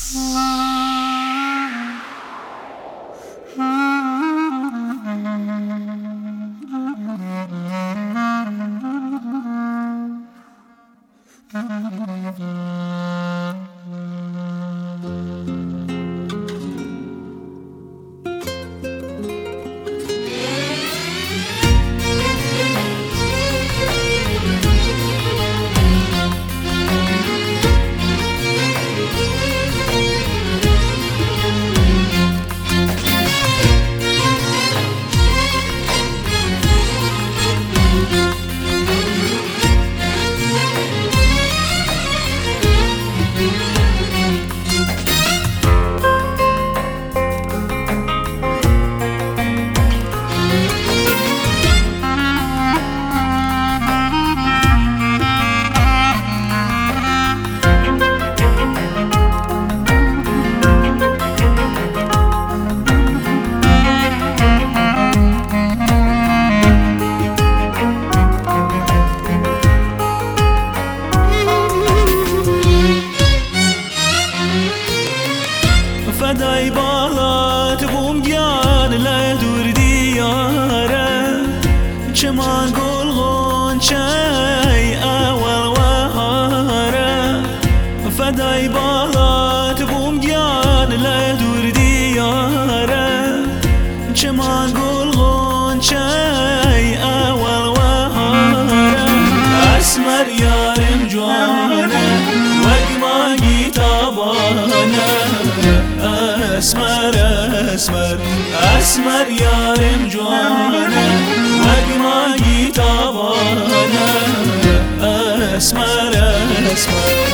فدای بالات بوم گیان لدور دیاره چمان گل غنچه اول وهاره فدای بالات بوم گیان لدور دیاره چمان گل غنچه اول وهاره اسمر یارم جوانه وگمانی تابانه اسمر اسمر اسمر یارم جوانه وگمانی تابانه اسمر اسمر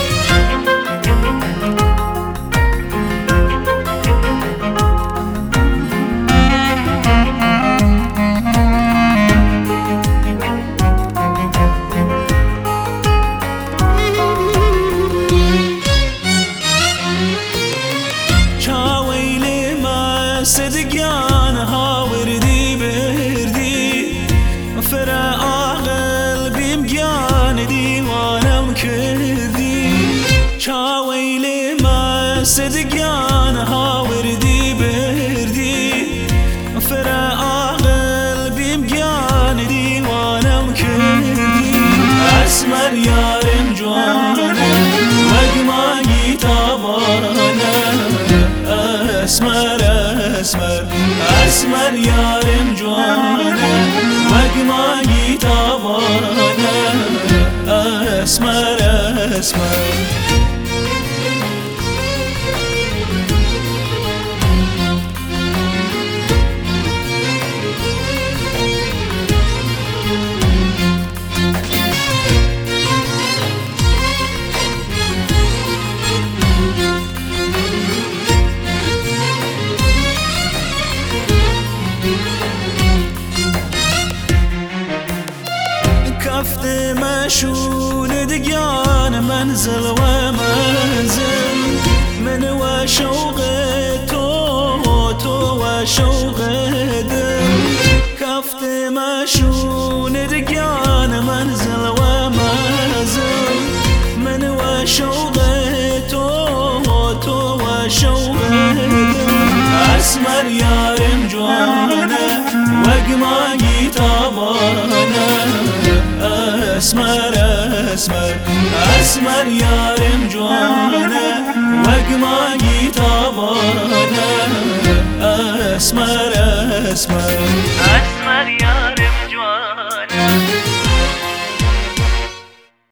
صدقان هاوردي بردي فرع قلبي مقيان ديوانا مكردي شاويلي ما صدقان هاوردي بردي فرع قلبي مقيان ديوانا مكردي اسمر يارم جوانا وقماني تابانا اسمر اسمر اسمر یارم جوانه وگمانی تابانه اسمر اسمر كفت مشون دقيان منزل ومنزل من وشوق تو وشوق دل كفت مشون دقيان منزل ومنزل من وشوق تو وشوق دل اسمر يارم جوانه وقماني تابانه اسمر اسمر اسمر یارم جوانه وگمانی تابانه اسمر اسمر اسمر یارم جوانه